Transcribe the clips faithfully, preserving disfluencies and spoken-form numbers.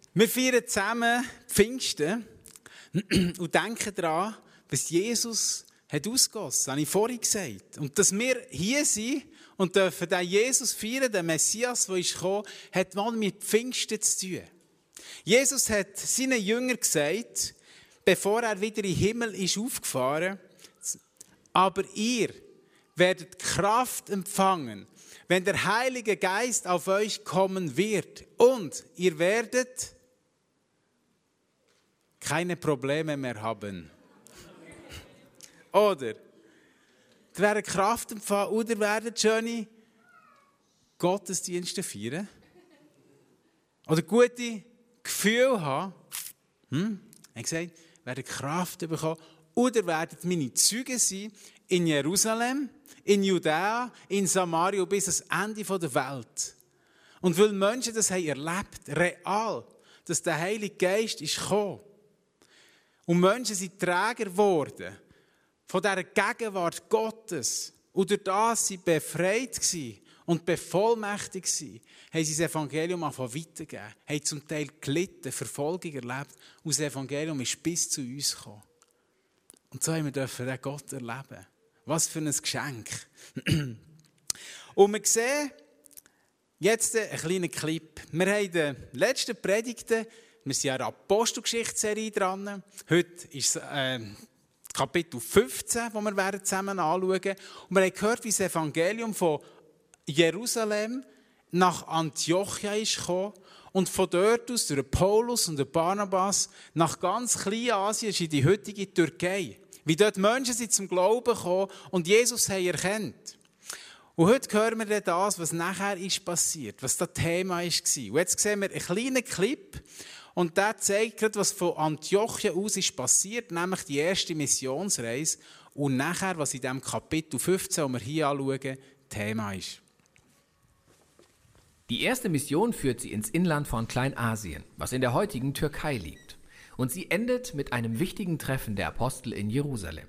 Wir feiern zusammen Pfingsten und denken daran, was Jesus hat ausgegossen, habe ich vorhin gesagt. Und dass wir hier sind und dürfen den Jesus feiern, den Messias, der ist gekommen, hat mal mit Pfingsten zu tun. Jesus hat seinen Jüngern gesagt, bevor er wieder in den Himmel ist aufgefahren, aber ihr werdet Kraft empfangen, wenn der Heilige Geist auf euch kommen wird. Und ihr werdet keine Probleme mehr haben. Oder? Ihr werdet Kraft empfangen oder ihr werdet schöne Gottesdienste feiern. Oder gute Gefühle haben. Hm? Er hat gesagt, ihr werdet Kraft bekommen. Oder ihr werdet meine Zeugen sein in Jerusalem, in Judäa, in Samaria bis ans Ende der Welt. Und weil Menschen das haben erlebt, real, dass der Heilige Geist ist gekommen. Und Menschen sind Träger geworden von dieser Gegenwart Gottes. Und durch das sie befreit waren und bevollmächtigt waren, haben sie das Evangelium angefangen weitergegeben, haben zum Teil gelitten, Verfolgung erlebt und das Evangelium ist bis zu uns gekommen. Und so haben wir dürfen den Gott erleben. Was für ein Geschenk. Und wir sehen jetzt einen kleinen Clip. Wir haben in den letzten Predigten, wir sind ja in der Apostelgeschichte-Serie dran. Heute ist es äh, Kapitel fünfzehn, das wir zusammen anschauen werden. Und wir haben gehört, wie das Evangelium von Jerusalem nach Antiochia ist gekommen. Und von dort aus, durch Paulus und Barnabas, nach ganz Kleinasien, in die heutige Türkei. Wie dort Menschen sind zum Glauben gekommen und Jesus haben erkannt. Und heute hören wir dann das, was nachher ist passiert, was das Thema war. Und jetzt sehen wir einen kleinen Clip und der zeigt gerade, was von Antiochia aus ist passiert, nämlich die erste Missionsreise und nachher, was in diesem Kapitel fünfzehn, das wir hier anschauen, Thema ist. Die erste Mission führt sie ins Inland von Kleinasien, was in der heutigen Türkei liegt. Und sie endet mit einem wichtigen Treffen der Apostel in Jerusalem.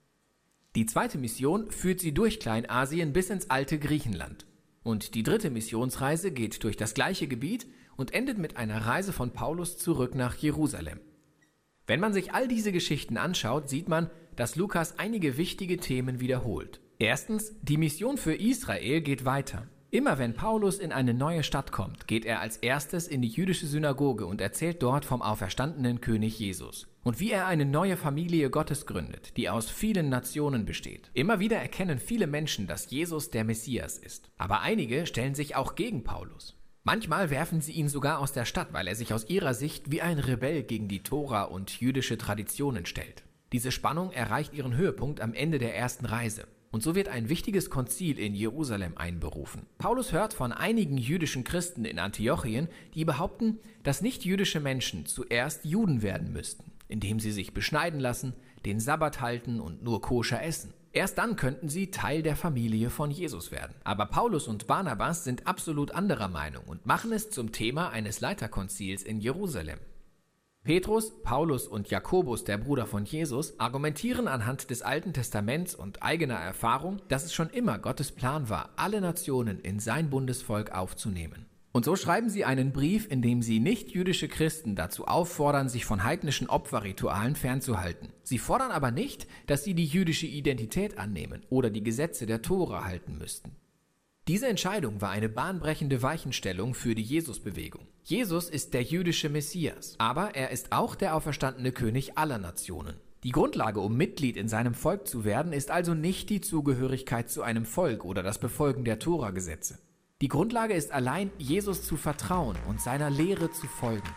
Die zweite Mission führt sie durch Kleinasien bis ins alte Griechenland. Und die dritte Missionsreise geht durch das gleiche Gebiet und endet mit einer Reise von Paulus zurück nach Jerusalem. Wenn man sich all diese Geschichten anschaut, sieht man, dass Lukas einige wichtige Themen wiederholt. Erstens, die Mission für Israel geht weiter. Immer wenn Paulus in eine neue Stadt kommt, geht er als erstes in die jüdische Synagoge und erzählt dort vom auferstandenen König Jesus und wie er eine neue Familie Gottes gründet, die aus vielen Nationen besteht. Immer wieder erkennen viele Menschen, dass Jesus der Messias ist. Aber einige stellen sich auch gegen Paulus. Manchmal werfen sie ihn sogar aus der Stadt, weil er sich aus ihrer Sicht wie ein Rebell gegen die Tora und jüdische Traditionen stellt. Diese Spannung erreicht ihren Höhepunkt am Ende der ersten Reise. Und so wird ein wichtiges Konzil in Jerusalem einberufen. Paulus hört von einigen jüdischen Christen in Antiochien, die behaupten, dass nicht-jüdische Menschen zuerst Juden werden müssten, indem sie sich beschneiden lassen, den Sabbat halten und nur koscher essen. Erst dann könnten sie Teil der Familie von Jesus werden. Aber Paulus und Barnabas sind absolut anderer Meinung und machen es zum Thema eines Leiterkonzils in Jerusalem. Petrus, Paulus und Jakobus, der Bruder von Jesus, argumentieren anhand des Alten Testaments und eigener Erfahrung, dass es schon immer Gottes Plan war, alle Nationen in sein Bundesvolk aufzunehmen. Und so schreiben sie einen Brief, in dem sie nicht-jüdische Christen dazu auffordern, sich von heidnischen Opferritualen fernzuhalten. Sie fordern aber nicht, dass sie die jüdische Identität annehmen oder die Gesetze der Tora halten müssten. Diese Entscheidung war eine bahnbrechende Weichenstellung für die Jesusbewegung. Jesus ist der jüdische Messias, aber er ist auch der auferstandene König aller Nationen. Die Grundlage, um Mitglied in seinem Volk zu werden, ist also nicht die Zugehörigkeit zu einem Volk oder das Befolgen der Tora-Gesetze. Die Grundlage ist allein, Jesus zu vertrauen und seiner Lehre zu folgen.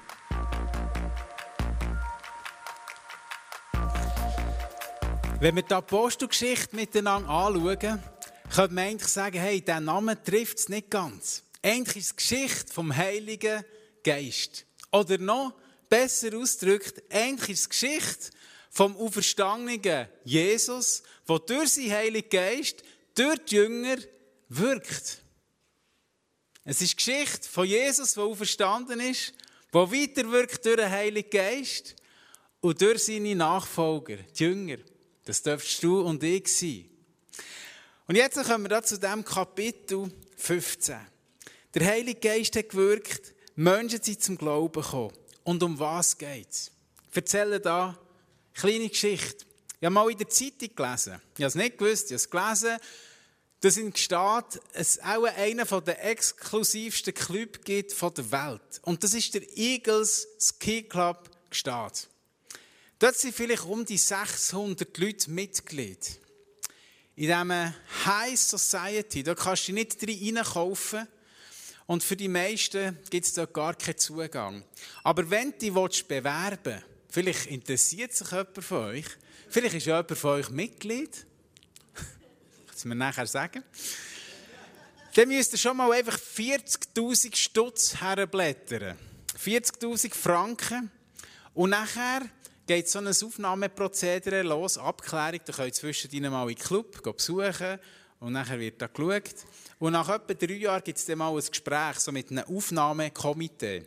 Wenn wir die Apostelgeschichte miteinander anschauen, könnte man eigentlich sagen, hey, dieser Name trifft es nicht ganz. Eigentlich ist es die Geschichte vom Heiligen Geist. Oder noch besser ausgedrückt, eigentlich ist es die Geschichte vom auferstandenen Jesus, der durch seinen Heiligen Geist, durch die Jünger wirkt. Es ist die Geschichte von Jesus, der auferstanden ist, der weiterwirkt durch den Heiligen Geist und durch seine Nachfolger, die Jünger. Das dürftest du und ich sein. Und jetzt kommen wir da zu diesem Kapitel fünfzehn. Der Heilige Geist hat gewirkt, Menschen sind zum Glauben gekommen. Und um was geht es? Ich erzähle da eine kleine Geschichte. Ich habe mal in der Zeitung gelesen. Ich habe es nicht gewusst, ich habe es gelesen. Dass in Gstaad es auch einer der exklusivsten Clubs gibt von der Welt. Und das ist der Eagles Ski Club Gstaad. Dort sind vielleicht um die sechshundert Leute Mitglied. In diesem High Society, da kannst du nicht rein kaufen. Und für die meisten gibt es dort gar keinen Zugang. Aber wenn du dich bewerben willst, vielleicht interessiert sich jemand von euch, vielleicht ist jemand von euch Mitglied, das mir nachher sagen, dann müsst ihr schon mal einfach vierzigtausend Stutz herblättern. vierzigtausend Franken. Und nachher geht so ein Aufnahmeprozedere los, Abklärung. Da könnt ihr zwischendrin mal in den Club besuchen und nachher wird da geschaut. Und nach etwa drei Jahren gibt es dann mal ein Gespräch so mit einem Aufnahmekomitee.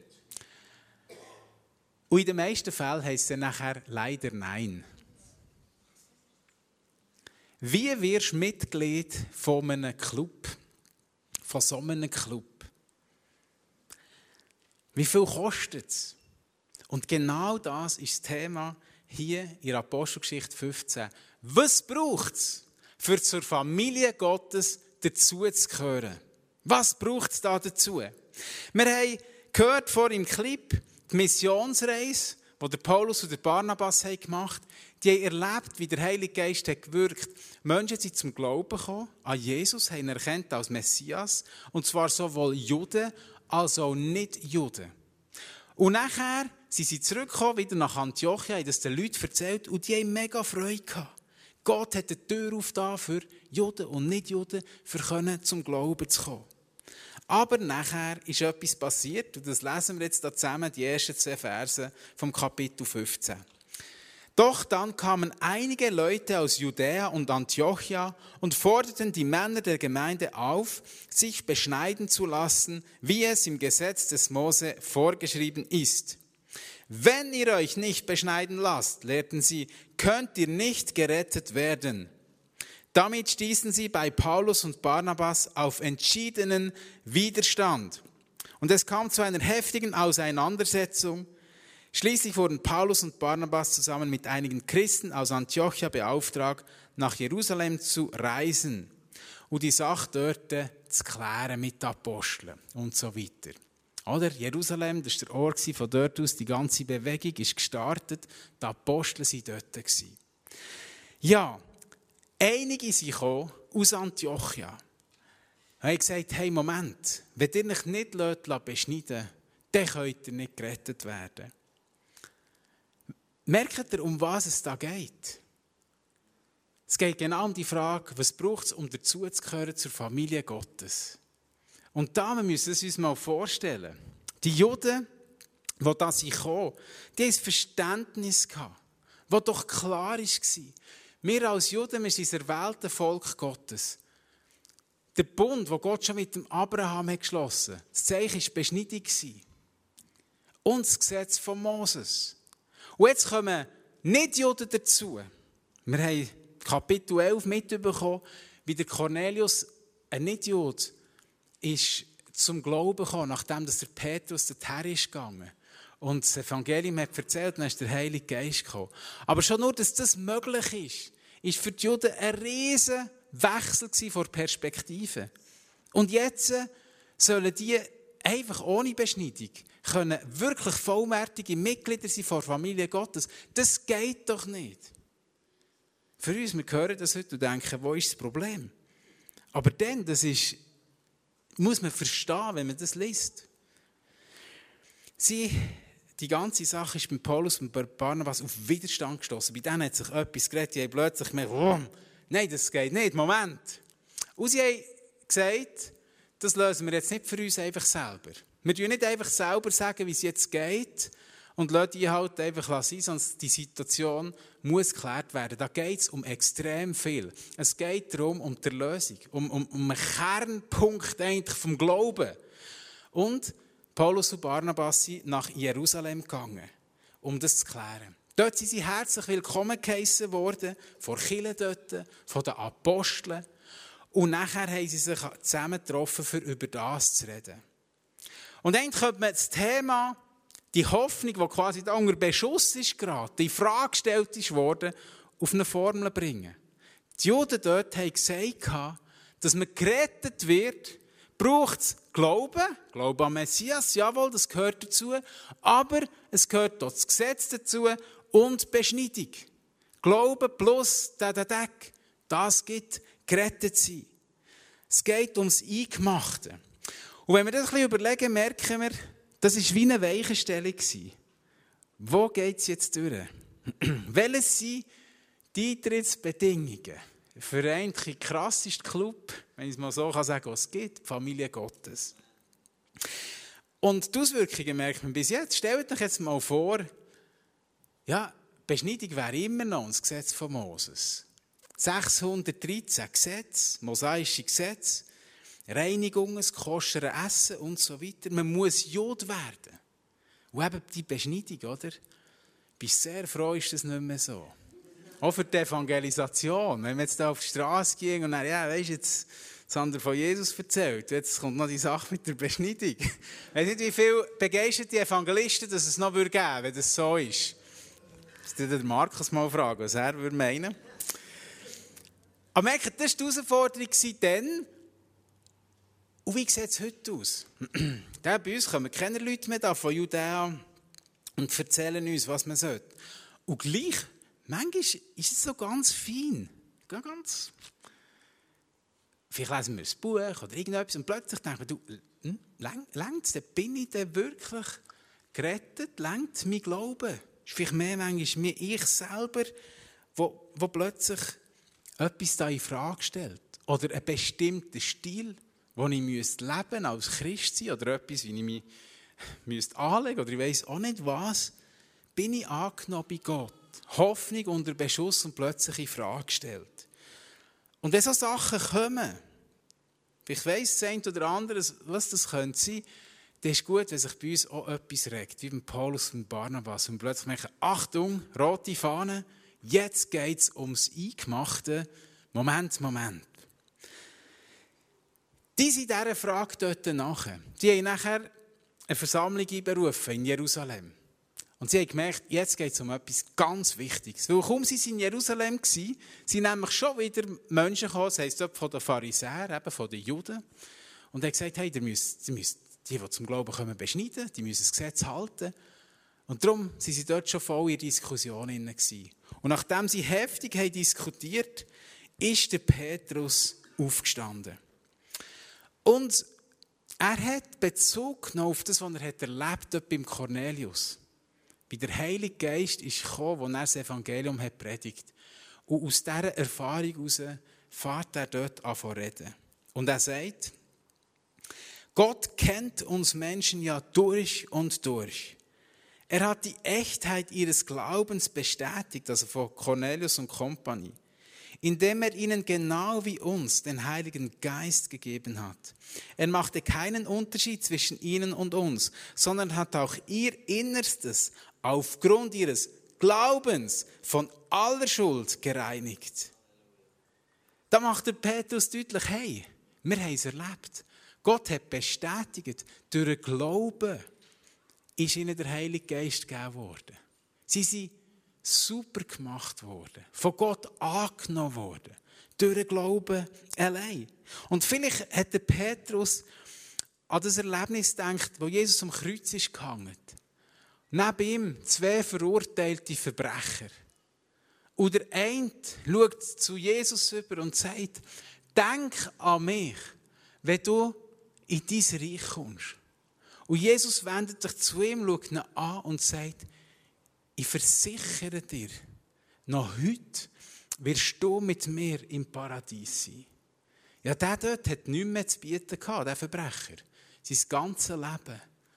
Und in den meisten Fällen heisst es dann nachher leider nein. Wie wirst du Mitglied von einem Club? Von so einem Club? Wie viel kostet es? Und genau das ist das Thema hier in Apostelgeschichte fünfzehn. Was braucht es, für zur Familie Gottes dazuzugehören? Was braucht es da dazu? Wir haben gehört vor im Clip die Missionsreise, die der Paulus und der Barnabas haben gemacht haben. Die haben erlebt, wie der Heilige Geist hat gewirkt. Menschen sind zum Glauben gekommen, an Jesus, haben ihn erkannt als Messias. Und zwar sowohl Juden als auch Nicht-Juden. Und nachher sind sie zurückgekommen, wieder nach Antiochia, haben das den Leuten erzählt und die haben mega Freude gehabt. Gott hat die Tür aufgetan für Juden und Nicht-Juden, für können zum Glauben zu kommen. Aber nachher ist etwas passiert und das lesen wir jetzt da zusammen, die ersten zwei Verse vom Kapitel fünfzehn. Doch dann kamen einige Leute aus Judäa und Antiochia und forderten die Männer der Gemeinde auf, sich beschneiden zu lassen, wie es im Gesetz des Mose vorgeschrieben ist. Wenn ihr euch nicht beschneiden lasst, lehrten sie, könnt ihr nicht gerettet werden. Damit stießen sie bei Paulus und Barnabas auf entschiedenen Widerstand. Und es kam zu einer heftigen Auseinandersetzung. Schließlich wurden Paulus und Barnabas zusammen mit einigen Christen aus Antiochia beauftragt, nach Jerusalem zu reisen und die Sache dort zu klären mit den Aposteln und so weiter. Oder? Jerusalem, das war der Ort, von dort aus die ganze Bewegung ist gestartet. Die Apostel waren dort. Ja, einige sind gekommen aus Antiochia. Und haben gesagt, hey, Moment, wenn ihr euch nicht beschneiden lasst, dann könnt ihr nicht gerettet werden. Merkt ihr, um was es da geht? Es geht genau um die Frage, was braucht es, um dazuzugehören zur Familie Gottes? Und da müssen wir uns mal vorstellen, die Juden, die da kamen, die hatten ein Verständnis gehabt, das doch klar war. Wir als Juden, wir sind das erwählte Volk Gottes. Der Bund, den Gott schon mit dem Abraham hat geschlossen hat, das Zeichen war die Beschneidung. Und das Gesetz von Moses. Und jetzt kommen Nicht-Juden dazu. Wir haben Kapitel elf mitbekommen, wie der Cornelius, ein Nicht-Jude, ist zum Glauben gekommen, nachdem der Petrus dorthin ist gegangen. Und das Evangelium hat erzählt, dann ist der Heilige Geist gekommen. Aber schon nur, dass das möglich ist, ist für die Juden ein riesen Wechsel von Perspektive. Und jetzt sollen die einfach ohne Beschneidung können wirklich vollwertige Mitglieder sein von der Familie Gottes. Das geht doch nicht. Für uns, wir hören das heute und denken, wo ist das Problem? Aber dann, das ist, muss man verstehen, wenn man das liest. Sie, die ganze Sache ist bei Paulus und bei Barnabas auf Widerstand gestoßen. Bei denen hat sich etwas geredet, die haben plötzlich gemerkt, oh, nein, das geht nicht, Moment. Und sie haben gesagt, das lösen wir jetzt nicht für uns einfach selber. Wir dürfen nicht einfach selber sagen, wie es jetzt geht und lassen die halt einfach sein, sondern die Situation muss geklärt werden. Da geht es um extrem viel. Es geht darum, um die Lösung, um, um, um einen Kernpunkt eigentlich vom Glauben. Und Paulus und Barnabas sind nach Jerusalem gegangen, um das zu klären. Dort sind sie herzlich willkommen geheissen worden, von der Kirche dort, von den Aposteln. Und nachher haben sie sich zusammengetroffen, um über das zu reden. Und dann könnte man das Thema die Hoffnung, die quasi da unter Beschuss ist gerade, die in Frage gestellt ist worden, auf eine Formel bringen. Die Juden dort haben gesagt, dass man gerettet wird, braucht es Glauben, Glauben an Messias, jawohl, das gehört dazu, aber es gehört auch das Gesetz dazu und Beschneidung. Glauben plus der Deck, das gibt gerettet sein. Es geht ums Eingemachte. Und wenn wir das ein bisschen überlegen, merken wir, das war wie eine Weichenstellung. Wo geht es jetzt durch? Welches sind die Eintrittsbedingungen für einen krassesten Club, wenn ich es mal so sagen kann, was es gibt, die Familie Gottes? Und die Auswirkungen merkt man bis jetzt. Stellt euch jetzt mal vor, ja, Beschneidung wäre immer noch das Gesetz von Moses. sechshundertdreizehn Gesetze, mosaische Gesetze, Reinigungen, das koschere Essen und so weiter. Man muss Jud werden. Und eben die Beschneidung, oder? Ich bin sehr froh, ist das nicht mehr so. Auch für die Evangelisation. Wenn man jetzt da auf die Straße ging und dann, ja, weisst du, jetzt Sander von Jesus erzählt, jetzt kommt noch die Sache mit der Beschneidung. Ich weiß nicht, wie viele begeisterte Evangelisten dass es noch geben würde, wenn das so ist. Ich würde den Markus mal fragen, was er würde meinen. Aber merkt, das war die Herausforderung dann. Und wie sieht es heute aus? Da bei uns kommen keine Leute mehr da von Judäa und erzählen uns, was man sollte. Und gleich, manchmal ist es so ganz fein. Ganz, vielleicht lesen wir ein Buch oder irgendetwas und plötzlich denken wir, du, hm, längt es, bin ich denn wirklich gerettet? Längt mein Glaube? Ist vielleicht mehr manchmal mir ich selber, wo, wo plötzlich etwas da in Frage stellt. Oder einen bestimmten Stil, wo ich müsste leben als Christ sein oder etwas, wie ich mich müsste anlegen oder ich weiss auch nicht was, bin ich angenommen bei Gott. Hoffnung unter Beschuss und plötzlich in Frage gestellt. Und wenn so Sachen kommen, ich weiss das eine oder andere, was das könnte sein, dann ist es gut, wenn sich bei uns auch etwas regt, wie beim Paulus und Barnabas. Und plötzlich merken, Achtung, rote Fahne, jetzt geht es ums Eingemachte. Moment, Moment. Die sind dieser Frage dort nachher. Die haben nachher eine Versammlung einberufen in Jerusalem. Und sie haben gemerkt, jetzt geht es um etwas ganz Wichtiges. Weil kaum sie in Jerusalem waren, sind nämlich schon wieder Menschen gekommen, das heisst von den Pharisäern, eben von den Juden. Und haben gesagt, hey, ihr müsst, ihr müsst die, die zum Glauben kommen, beschneiden, die müssen das Gesetz halten. Und darum waren sie dort schon voll in Diskussionen. Und nachdem sie heftig haben diskutiert, ist der Petrus aufgestanden. Und er hat Bezug genommen auf das, was er erlebt hat beim Cornelius. Bei der Heilige Geist ist gekommen, wo er das Evangelium hat predigt. Und aus dieser Erfahrung heraus fährt er dort an zu reden. Und er sagt, Gott kennt uns Menschen ja durch und durch. Er hat die Echtheit ihres Glaubens bestätigt, also von Cornelius und Company, indem er ihnen genau wie uns den Heiligen Geist gegeben hat. Er machte keinen Unterschied zwischen ihnen und uns, sondern hat auch ihr Innerstes aufgrund ihres Glaubens von aller Schuld gereinigt. Da macht der Petrus deutlich, hey, wir haben es erlebt. Gott hat bestätigt, durch den Glauben ist ihnen der Heilige Geist gegeben worden. Sie sind super gemacht worden, von Gott angenommen worden, durch den Glauben allein. Und vielleicht hat der Petrus an das Erlebnis gedacht, wo Jesus am Kreuz ist gehangen. Neben ihm zwei verurteilte Verbrecher. Und der eine schaut zu Jesus über und sagt, denk an mich, wenn du in dein Reich kommst. Und Jesus wendet sich zu ihm, schaut ihn an und sagt, ich versichere dir, noch heute wirst du mit mir im Paradies sein. Ja, der dort hat nichts mehr zu bieten gehabt, der Verbrecher. Sein ganzes Leben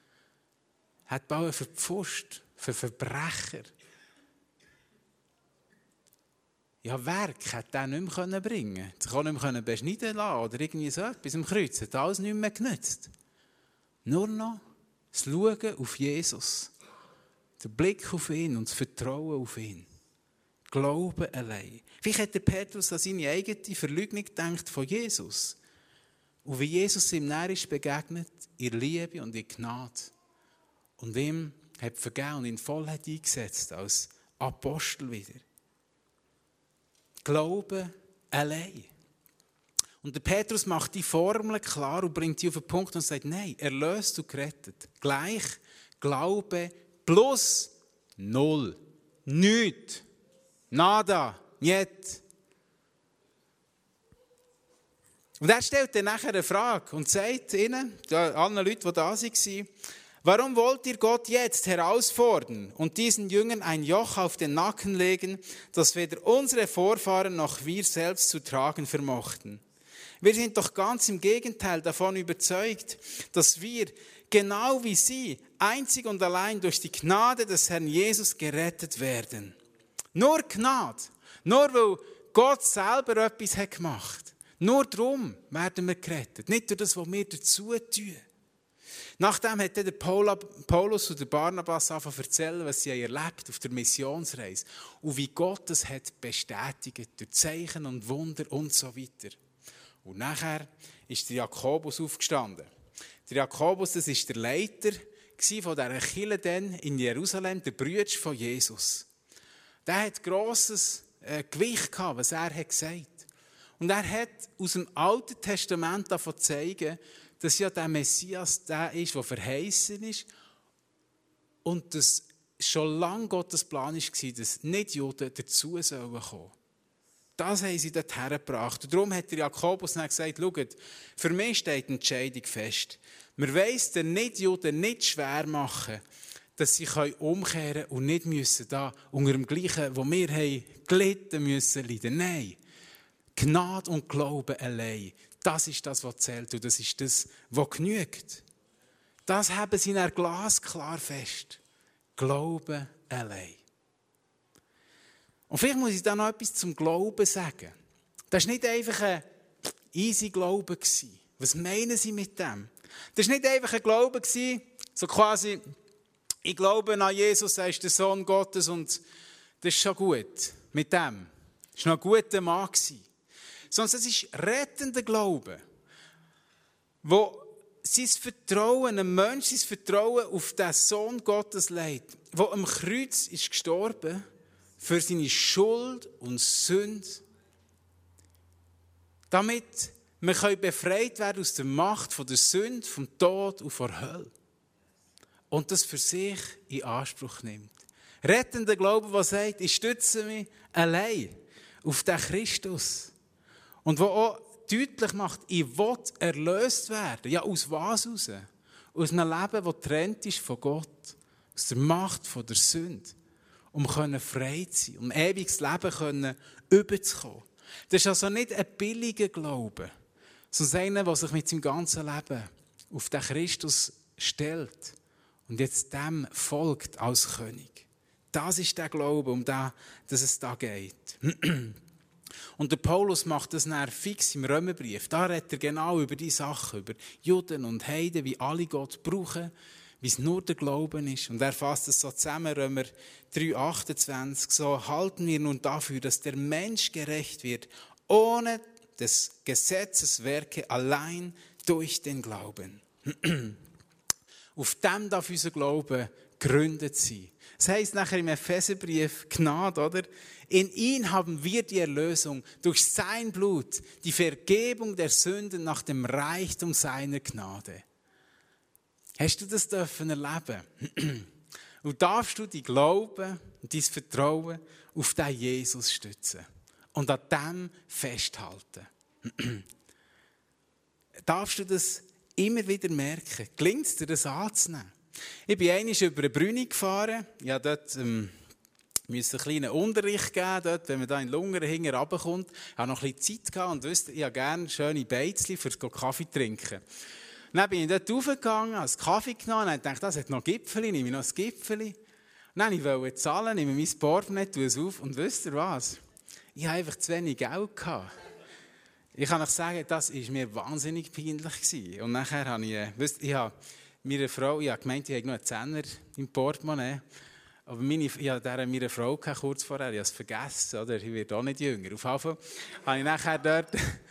hat bauen für die Pfust, für Verbrecher. Ja, Werk hat er nicht mehr bringen können. Sie kann nicht mehr beschneiden lassen oder irgendwie so etwas am Kreuz. Hat alles nicht mehr genützt. Nur noch das Schauen auf Jesus. Der Blick auf ihn und das Vertrauen auf ihn. Glauben allein. Vielleicht hat der Petrus an seine eigene Verleugnung gedacht von Jesus. Und wie Jesus ihm näher ist begegnet, in Liebe und in Gnade. Und ihm hat vergeben und ihn voll hat eingesetzt als Apostel wieder. Glaube allein. Und der Petrus macht die Formel klar und bringt die auf den Punkt und sagt, nein, erlöst und gerettet. Gleich Glaube plus null. Nichts. Nada. Niet. Und er stellt dann nachher eine Frage und sagt ihnen, allen Leuten, die da waren, warum wollt ihr Gott jetzt herausfordern und diesen Jüngern ein Joch auf den Nacken legen, das weder unsere Vorfahren noch wir selbst zu tragen vermochten? Wir sind doch ganz im Gegenteil davon überzeugt, dass wir, genau wie sie, einzig und allein durch die Gnade des Herrn Jesus gerettet werden. Nur Gnade. Nur weil Gott selber etwas hat gemacht. Nur darum werden wir gerettet. Nicht durch das, was wir dazu tun. Nachdem hat der Paulus und der Barnabas angefangen zu erzählen, was sie erlebt auf der Missionsreise und wie Gott es hat bestätigt durch Zeichen und Wunder und so weiter. Und nachher ist der Jakobus aufgestanden. Der Jakobus, das ist der Leiter von dieser Kirche dann in Jerusalem, der Bruder von Jesus. Der hat grosses äh, Gewicht gehabt, was er hat gesagt. Und er hat aus dem Alten Testament davon zeigen, dass ja der Messias der ist, der verheißen ist und dass schon lange Gottes Plan war, dass Nicht-Juden dazu kommen sollen. Das haben sie dort hergebracht. Und darum hat der Jakobus dann gesagt, schaut, für mich steht die Entscheidung fest. Wir wollen es den Nicht-Juden nicht schwer machen, dass sie umkehren können und nicht müssen da unter dem Gleichen, wo wir haben gelitten müssen, leiden. Nein, Gnade und Glaube allein. Das ist das, was zählt und das ist das, was genügt. Das haben sie in einem glasklar fest. Glaube allein. Und vielleicht muss ich da noch etwas zum Glauben sagen. Das war nicht einfach ein easy Glaube. Was meinen sie mit dem? Das war nicht einfach ein Glaube, so quasi, ich glaube an Jesus, er ist der Sohn Gottes und das ist schon gut mit dem. Das war noch ein guter Mann. Sondern es ist rettender Glaube, wo sein Vertrauen, ein Mensch sein Vertrauen auf den Sohn Gottes legt, der am Kreuz ist gestorben für seine Schuld und Sünde, damit wir befreit werden aus der Macht von der Sünde, vom Tod und von der Hölle. Und das für sich in Anspruch nimmt. Rettender Glaube, der sagt, ich stütze mich allein auf den Christus. Und der auch deutlich macht, ich will erlöst werden. Ja, aus was raus? Aus einem Leben, das getrennt ist von Gott. Aus der Macht von der Sünde. Um frei zu sein, um ewiges Leben überzukommen. Das ist also nicht ein billiger Glaube, sondern einer, der sich mit seinem ganzen Leben auf den Christus stellt und jetzt dem folgt als König. Das ist der Glaube, um den dass es da geht. Und der Paulus macht das dann fix im Römerbrief. Da redet er genau über diese Sachen, über Juden und Heiden, wie alle Gott brauchen, wie es nur der Glauben ist. Und er fasst es so zusammen, Römer drei achtundzwanzig, so halten wir nun dafür, dass der Mensch gerecht wird, ohne des Gesetzes Werke, allein durch den Glauben. Auf dem darf unser Glaube gegründet sein. Das heisst nachher im Epheserbrief Gnade, oder? In ihn haben wir die Erlösung durch sein Blut, die Vergebung der Sünden nach dem Reichtum seiner Gnade. Hast du das dürfen erleben? Und darfst du dein Glauben und dein Vertrauen auf den Jesus stützen und an dem festhalten? Darfst du das immer wieder merken? Gelingt es dir, das anzunehmen? Ich bin einmal über eine Brüni gefahren. Ich musste dort ähm, einen kleinen Unterricht geben, dort, wenn man da in Lungern hinten runterkommt. Ich hatte noch ein bisschen Zeit gehabt und wusste, ich habe gerne schöne Beizli für Kaffee trinken. Dann bin ich dort raufgegangen, habe einen Kaffee genommen und dachte, das hat noch Gipfeli, nehme ich noch ein Gipfeli. Dann wollte ich zahlen, nehme mein Portemonnaie, tue es auf und wisst ihr was? Ich hatte einfach zu wenig Geld gehabt. Ich kann euch sagen, das war mir wahnsinnig peinlich. Und nachher habe ich, wisst, ich habe meine Frau, ich habe gemeint, ich habe noch einen Zehner im Portemonnaie. Aber meine, ich hatte meine Frau kurz vorher, ich habe es vergessen, oder? Ich werde auch nicht jünger. Auf jeden Fall habe ich nachher dort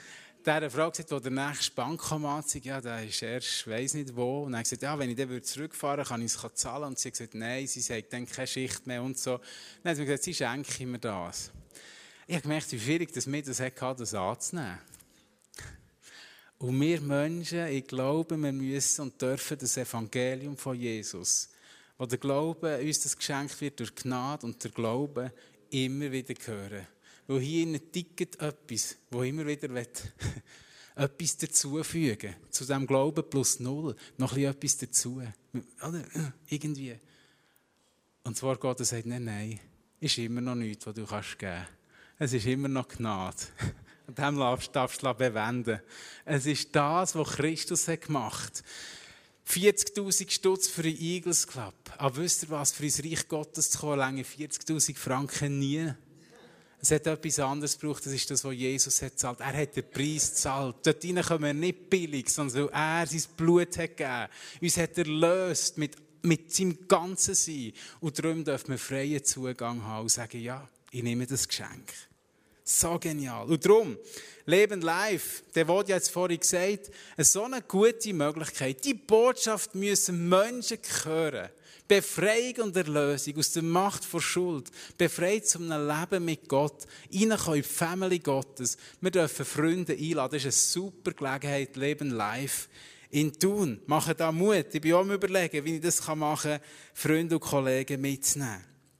dieser Frau gesagt, wo der nächste Bankomat ist, ja, der ist erst, weiss nicht wo. Und dann hat sie gesagt, ja, wenn ich dann zurückfahren würde, kann ich es zahlen. Und sie hat gesagt, nein, sie sagt dann keine Schicht mehr und so. Dann hat sie mir gesagt, sie schenke mir das. Ich habe gemerkt, wie schwierig das mir das hatte, das anzunehmen. Und wir Menschen, ich glaube, wir müssen und dürfen das Evangelium von Jesus, wo der Glaube uns das geschenkt wird durch Gnade und der Glaube, immer wieder hören. Weil hier tickt etwas, wo immer wieder etwas dazufügen. Zu diesem Glauben plus null. Noch etwas dazu. Oder? Irgendwie. Und zwar Gott sagt, nein, nein, ist immer noch nichts, was du kannst geben kannst. Es ist immer noch Gnade. Und dem darfst du bewenden. Es ist das, was Christus hat gemacht hat. vierzigtausend Stutz für einen Eagles Club. Aber wisst ihr was, für ins Reich Gottes zu kommen, lange vierzigtausend Franken nie. Es hat etwas anderes gebraucht, das ist das, was Jesus hat gezahlt. Er hat den Preis gezahlt. Dort hinein kommen wir nicht billig, sondern weil er sein Blut hat gegeben. Uns hat er erlöst mit, mit seinem ganzen Sein. Und darum dürfen wir freien Zugang haben und sagen, ja, ich nehme das Geschenk. So genial. Und darum, Leben live, der wurde jetzt vorhin gesagt, so eine gute Möglichkeit. Die Botschaft müssen Menschen hören. Befreiung und Erlösung aus der Macht vor Schuld. Befreit zu einem Leben mit Gott. Reinkommen in die Family Gottes. Wir dürfen Freunde einladen. Das ist eine super Gelegenheit, Leben live in Thun. Machen da Mut. Ich bin auch am Überlegen, wie ich das machen kann, Freunde und Kollegen mitzunehmen.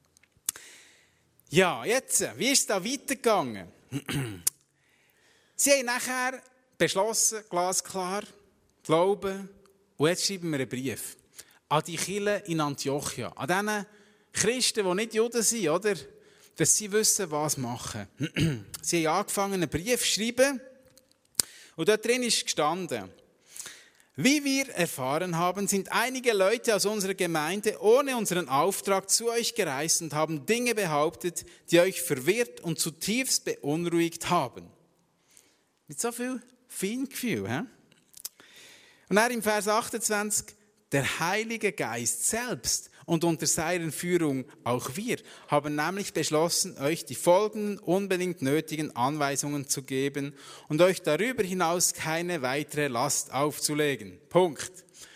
Ja, jetzt, wie ist es da weitergegangen? Sie haben nachher beschlossen, glasklar, glauben, und jetzt schreiben wir einen Brief an die Kirche in Antiochia, an diesen Christen, die nicht Juden sind, oder? Dass sie wissen, was machen. Sie haben angefangen, einen Brief zu schreiben, und dort drin ist gestanden: Wie wir erfahren haben, sind einige Leute aus unserer Gemeinde ohne unseren Auftrag zu euch gereist und haben Dinge behauptet, die euch verwirrt und zutiefst beunruhigt haben. Mit so viel Feingefühl. He? Und dann im Vers achtundzwanzig, der Heilige Geist selbst und unter seiner Führung auch wir haben nämlich beschlossen, euch die folgenden unbedingt nötigen Anweisungen zu geben und euch darüber hinaus keine weitere Last aufzulegen. Punkt.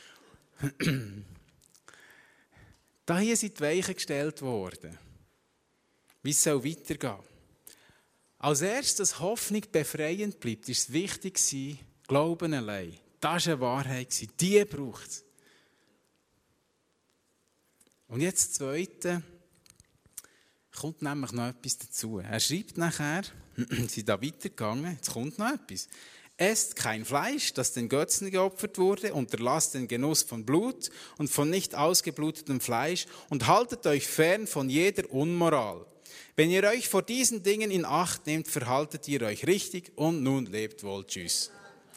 Da hier sind die Weichen gestellt worden. Wie es soll weitergehen. Als erstes, dass Hoffnung befreiend bleibt, ist es wichtig, Glauben allein. Das war eine Wahrheit. Die braucht es. Und jetzt das Zweite, kommt nämlich noch etwas dazu. Er schreibt nachher, sie sind da weitergegangen, jetzt kommt noch etwas. Esst kein Fleisch, das den Götzen geopfert wurde, unterlasst den Genuss von Blut und von nicht ausgeblutetem Fleisch und haltet euch fern von jeder Unmoral. Wenn ihr euch vor diesen Dingen in Acht nehmt, verhaltet ihr euch richtig und nun lebt wohl. Tschüss.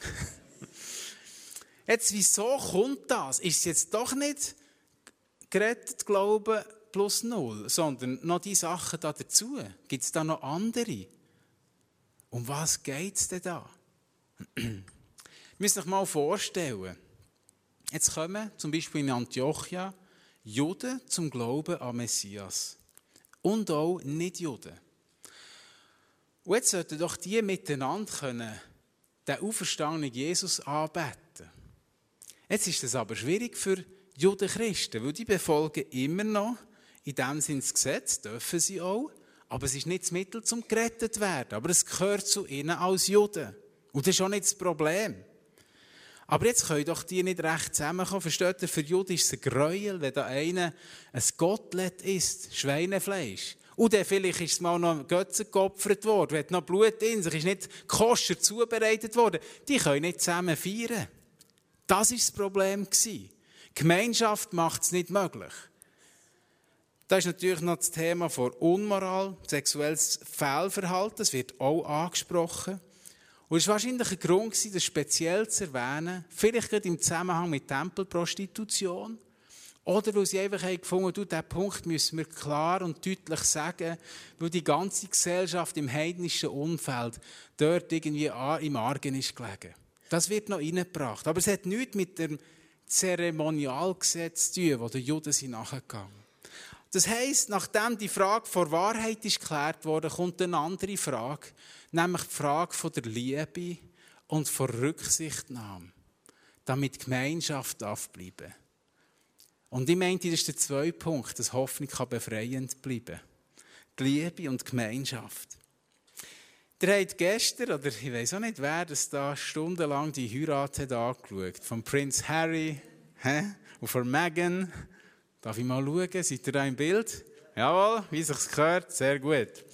Jetzt, wieso kommt das? Ist es jetzt doch nicht gerettet Glauben plus null, sondern noch die Sachen da dazu? Gibt es da noch andere? Um was geht es denn da? Wir müssen euch mal vorstellen, jetzt kommen zum Beispiel in Antiochia Juden zum Glauben an Messias. Und auch Nicht-Juden. Und jetzt sollten doch die miteinander können, den auferstandenen Jesus anbeten. Jetzt ist es aber schwierig für Judenchristen, weil die befolgen immer noch, in dem Sinne das Gesetz, dürfen sie auch, aber es ist nicht das Mittel, um gerettet zu werden. Aber es gehört zu ihnen als Juden. Und das ist auch nicht das Problem. Aber jetzt können doch die nicht recht zusammenkommen. Versteht ihr, für Juden ist es ein Gräuel, wenn da einer ein Gottlet isst, Schweinefleisch. Und dann vielleicht ist es mal noch Götzen geopfert worden, hat noch Blut in sich, ist nicht koscher zubereitet worden. Die können nicht zusammen feiern. Das war das Problem. Die Gemeinschaft macht es nicht möglich. Da ist natürlich noch das Thema von Unmoral, sexuelles Fehlverhalten, das wird auch angesprochen. Und es war wahrscheinlich ein Grund, das speziell zu erwähnen, vielleicht gerade im Zusammenhang mit Tempelprostitution. Oder weil sie einfach gefunden haben, diesen Punkt müssen wir klar und deutlich sagen, weil die ganze Gesellschaft im heidnischen Umfeld dort irgendwie im Argen ist gelegen. Das wird noch reingebracht. Aber es hat nichts mit dem Zeremonialgesetz zu tun, wo die Juden sind nachgegangen. Das heisst, nachdem die Frage vor Wahrheit ist geklärt wurde, kommt eine andere Frage, nämlich die Frage von der Liebe und von Rücksichtnahme, damit die Gemeinschaft darf bleiben. Und ich meinte, das ist der zweite Punkt, dass Hoffnung kann befreiend bleiben. Die Liebe und die Gemeinschaft. Ihr habt gestern, oder ich weiss auch nicht wer, das da stundenlang die Heirat hat angeschaut. Von Prinz Harry hä? Und von Meghan. Darf ich mal schauen? Seid ihr da im Bild? Jawohl, wie sich's gehört, sehr gut.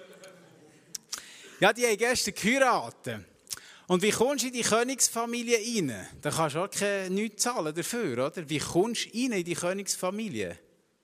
Ja, die haben gestern geheiratet. Und wie kommst du in die Königsfamilie rein? Da kannst du auch keine, nichts zahlen dafür, oder? Wie kommst du rein in die Königsfamilie?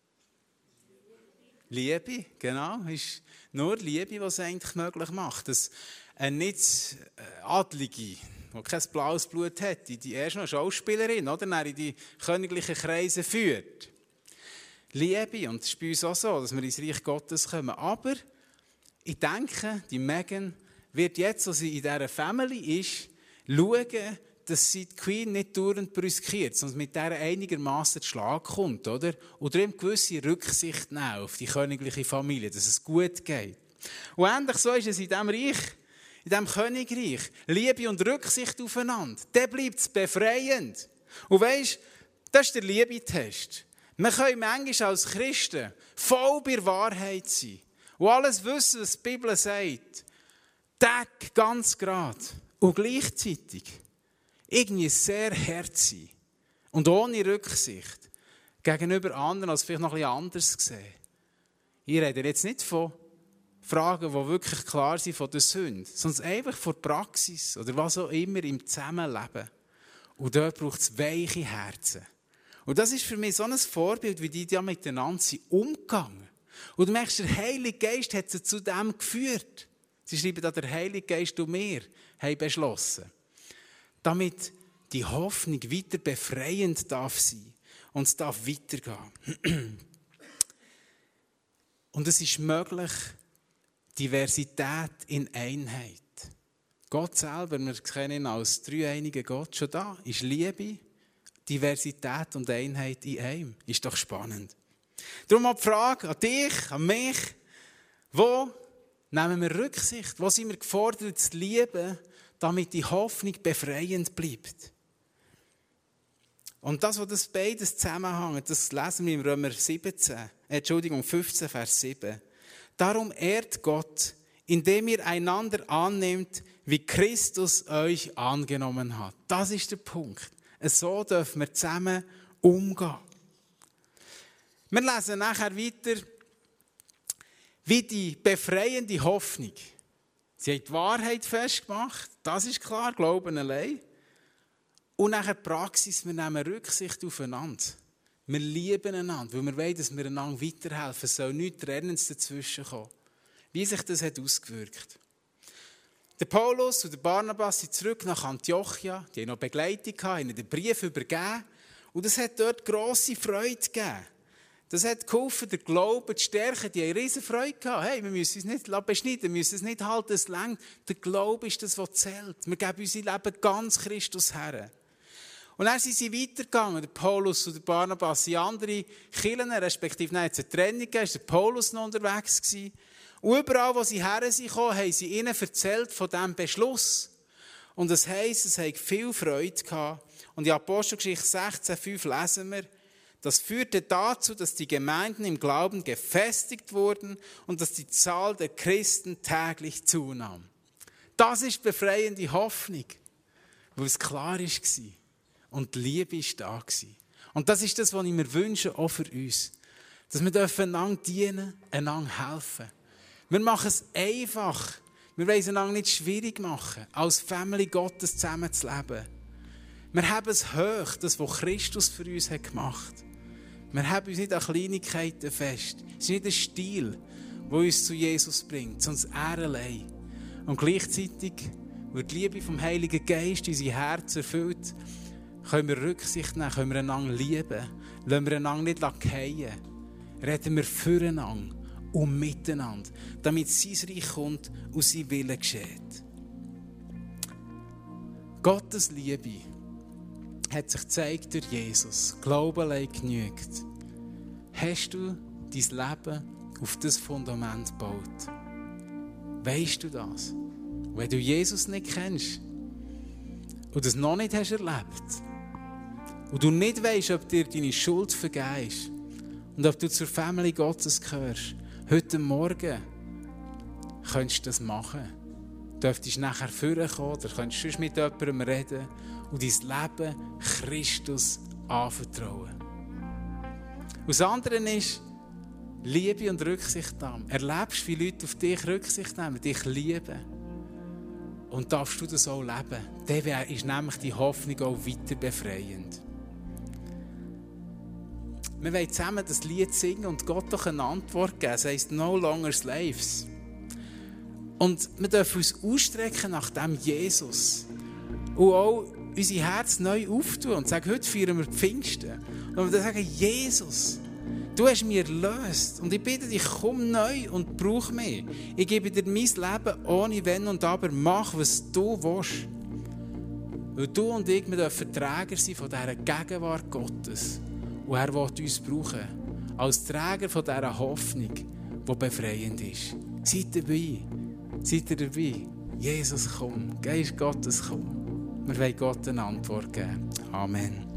Liebe, genau. Ist nur Liebe, die es eigentlich möglich macht. Dass eine nicht Adlige, die kein blaues Blut hat, die erst noch eine Schauspielerin, oder? Dann in die königlichen Kreise führt. Liebe, und es ist bei uns auch so, dass wir ins Reich Gottes kommen. Aber ich denke, die Meghan wird jetzt, wo sie in dieser Family ist, schauen, dass sie die Queen nicht dauernd brüskiert, sondern mit der einigermaßen zu Schlag kommt, oder? Oder eben gewisse Rücksicht nehmen auf die königliche Familie, dass es gut geht. Und ähnlich so ist es in diesem Reich, in diesem Königreich. Liebe und Rücksicht aufeinander. Dann bleibt es befreiend. Und weisst, das ist der Liebetest. Wir können manchmal als Christen voll bei der Wahrheit sein. Und alles wissen, was die Bibel sagt. Tag ganz gerade. Und gleichzeitig irgendwie sehr hart sein. Und ohne Rücksicht. Gegenüber anderen, als vielleicht noch ein bisschen anders sehen. Ich rede jetzt nicht von Fragen, die wirklich klar sind von der Sünde, sondern einfach von der Praxis oder was auch immer im Zusammenleben. Und dort braucht es weiche Herzen. Und das ist für mich so ein Vorbild, wie die da miteinander sind umgegangen. Und du merkst, der Heilige Geist hat sie zu dem geführt. Sie schreiben da, der Heilige Geist und wir haben beschlossen. Damit die Hoffnung weiter befreiend darf sein. Und es darf weitergehen. Und es ist möglich, Diversität in Einheit. Gott selber, wir kennen ihn als dreieinigen Gott, schon da ist Liebe, Diversität und Einheit in einem. Ist doch spannend. Darum auch die Frage an dich, an mich, wo nehmen wir Rücksicht? Wo sind wir gefordert zu lieben, damit die Hoffnung befreiend bleibt? Und das, was das beides zusammenhängt, das lesen wir im Römer siebzehn, äh, Entschuldigung, fünfzehn, Vers sieben. Darum ehrt Gott, indem ihr einander annehmt, wie Christus euch angenommen hat. Das ist der Punkt. So dürfen wir zusammen umgehen. Wir lesen nachher weiter, wie die befreiende Hoffnung. Sie hat die Wahrheit festgemacht, das ist klar, Glauben allein. Und nachher die Praxis, wir nehmen Rücksicht aufeinander. Wir lieben einander, weil wir wollen, dass wir einander weiterhelfen. Es soll nichts Trennendes dazwischen kommen. Wie sich das hat ausgewirkt. Der Paulus und der Barnabas sind zurück nach Antiochia. Die haben noch Begleitung gehabt, haben den Brief übergeben. Und es hat dort grosse Freude gegeben. Das hat geholfen, den Glauben zu stärken. Die haben riesen Freude gehabt. Hey, wir müssen uns nicht beschneiden, wir müssen es nicht halten, es reicht. Der Glaube ist das, was zählt. Wir geben unser Leben ganz Christus her. Und dann sind sie weitergegangen, der Paulus und der Barnabas, in andere Kirchen, respektive nein, es eine Trennung gegeben, ist der Paulus noch unterwegs gewesen. Und überall, wo sie her sind, haben sie ihnen erzählt von diesem Beschluss. Und das heisst, es hat viel Freude gehabt. Und in Apostelgeschichte sechzehn, fünf lesen wir, das führte dazu, dass die Gemeinden im Glauben gefestigt wurden und dass die Zahl der Christen täglich zunahm. Das ist befreiende Hoffnung, weil es klar war. Und die Liebe war da. Und das ist das, was ich mir wünsche, auch für uns. Dass wir einander dienen, einander helfen. Wir machen es einfach. Wir wollen es einander nicht schwierig machen, als Familie Gottes zusammen zu leben. Wir haben es hoch, das, was Christus für uns hat gemacht hat. Wir haben uns nicht an Kleinigkeiten fest. Es ist nicht ein Stil, der uns zu Jesus bringt, sondern er allein. Und gleichzeitig wird die Liebe vom Heiligen Geist unser Herz erfüllt. Können wir Rücksicht nehmen, können wir einander lieben, lassen wir einander nicht fallen. Reden wir füreinander und miteinander, damit sein Reich kommt und sein Wille geschieht. Gottes Liebe hat sich gezeigt durch Jesus. Glaube allein genügt. Hast du dein Leben auf das Fundament gebaut? Weisst du das? Wenn du Jesus nicht kennst, und das noch nicht hast erlebt und du nicht weisst, ob dir deine Schuld vergeben ist und ob du zur Familie Gottes gehörst, heute Morgen könntest du das machen. Du dürftest nachher vorkommen oder könntest sonst mit jemandem reden und dein Leben Christus anvertrauen. Und das andere ist Liebe und Rücksicht nehmen. Erlebst, wie Leute auf dich Rücksicht nehmen, dich lieben. Und darfst du das auch leben. Dann ist nämlich die Hoffnung auch weiter befreiend. Wir wollen zusammen das Lied singen und Gott doch eine Antwort geben. Es heisst «No longer slaves». Und wir dürfen uns ausstrecken nach dem Jesus. Und auch unser Herz neu auftun und sagen, heute feiern wir Pfingsten. Und wir sagen, Jesus, du hast mich erlöst. Und ich bitte dich, komm neu und brauch mich. Ich gebe dir mein Leben ohne Wenn und Aber. Mach, was du willst. Weil du und ich, wir dürfen Träger sein von dieser Gegenwart Gottes. Und er will uns brauchen. Als Träger von dieser Hoffnung, die befreiend ist. Seid dabei. Seid ihr dabei? Jesus, komm. Geist Gottes, komm. Wir wollen Gott eine Antwort geben. Amen.